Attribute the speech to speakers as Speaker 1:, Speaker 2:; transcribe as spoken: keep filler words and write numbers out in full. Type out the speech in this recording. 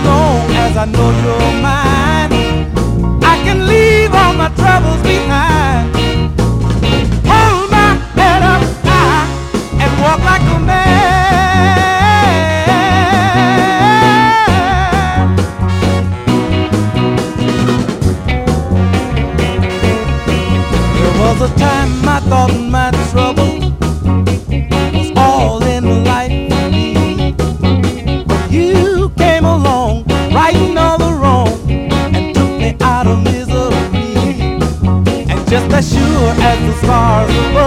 Speaker 1: long as I know you're mine, I can leave all my troubles behind. Hold my head up high and walk like a man. There was a time I thought my trouble was all in life for me, but you came along, righting all the wrong, and took me out of misery. And just as sure as the stars above,